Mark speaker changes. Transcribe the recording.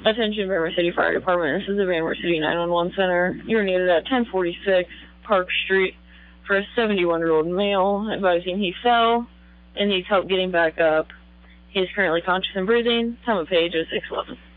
Speaker 1: Attention, Bainbridge City Fire Department. This is the Bainbridge City 911 Center. You're needed at 1046 Park Street for a 71-year-old male, advising he fell and needs help getting back up. He is currently conscious and breathing. Time of page is 6:11.